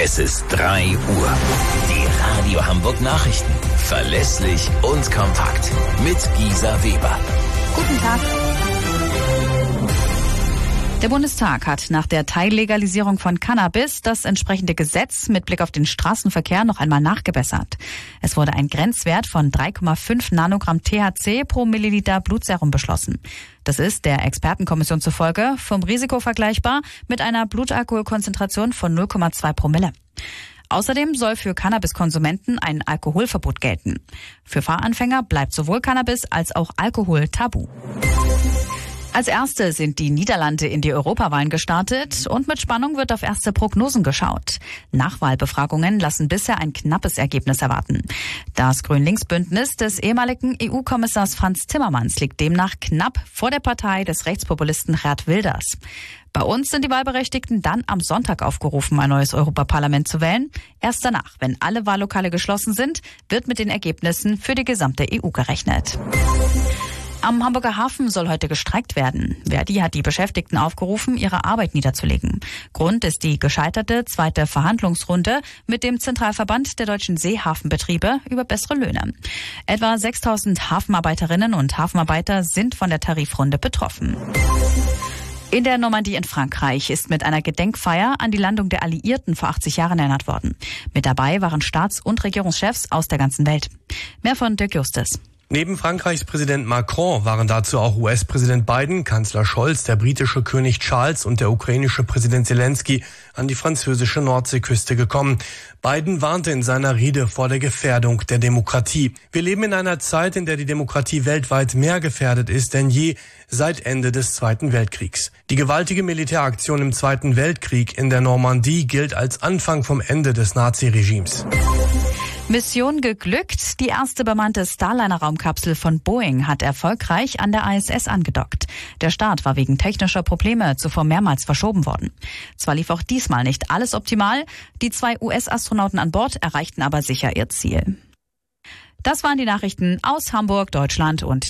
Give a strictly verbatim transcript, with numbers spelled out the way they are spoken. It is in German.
Es ist drei Uhr. Die Radio Hamburg Nachrichten. Verlässlich und kompakt. Mit Gisa Weber. Guten Tag. Der Bundestag hat nach der Teillegalisierung von Cannabis das entsprechende Gesetz mit Blick auf den Straßenverkehr noch einmal nachgebessert. Es wurde ein Grenzwert von drei Komma fünf Nanogramm T H C pro Milliliter Blutserum beschlossen. Das ist der Expertenkommission zufolge vom Risiko vergleichbar mit einer Blutalkoholkonzentration von null Komma zwei Promille. Außerdem soll für Cannabiskonsumenten ein Alkoholverbot gelten. Für Fahranfänger bleibt sowohl Cannabis als auch Alkohol tabu. Als erste sind die Niederlande in die Europawahlen gestartet und mit Spannung wird auf erste Prognosen geschaut. Nachwahlbefragungen lassen bisher ein knappes Ergebnis erwarten. Das Grün-Links-Bündnis des ehemaligen E U-Kommissars Frans Timmermans liegt demnach knapp vor der Partei des Rechtspopulisten Geert Wilders. Bei uns sind die Wahlberechtigten dann am Sonntag aufgerufen, ein neues Europaparlament zu wählen. Erst danach, wenn alle Wahllokale geschlossen sind, wird mit den Ergebnissen für die gesamte E U gerechnet. Am Hamburger Hafen soll heute gestreikt werden. Verdi hat die Beschäftigten aufgerufen, ihre Arbeit niederzulegen. Grund ist die gescheiterte zweite Verhandlungsrunde mit dem Zentralverband der deutschen Seehafenbetriebe über bessere Löhne. Etwa sechstausend Hafenarbeiterinnen und Hafenarbeiter sind von der Tarifrunde betroffen. In der Normandie in Frankreich ist mit einer Gedenkfeier an die Landung der Alliierten vor achtzig Jahren erinnert worden. Mit dabei waren Staats- und Regierungschefs aus der ganzen Welt. Mehr von Dirk Justus. Neben Frankreichs Präsident Macron waren dazu auch U S-Präsident Biden, Kanzler Scholz, der britische König Charles und der ukrainische Präsident Zelensky an die französische Nordseeküste gekommen. Biden warnte in seiner Rede vor der Gefährdung der Demokratie. Wir leben in einer Zeit, in der die Demokratie weltweit mehr gefährdet ist denn je seit Ende des Zweiten Weltkriegs. Die gewaltige Militäraktion im Zweiten Weltkrieg in der Normandie gilt als Anfang vom Ende des Naziregimes. Mission geglückt. Die erste bemannte Starliner-Raumkapsel von Boeing hat erfolgreich an der I S S angedockt. Der Start war wegen technischer Probleme zuvor mehrmals verschoben worden. Zwar lief auch diesmal nicht alles optimal, die zwei U S-Astronauten an Bord erreichten aber sicher ihr Ziel. Das waren die Nachrichten aus Hamburg, Deutschland und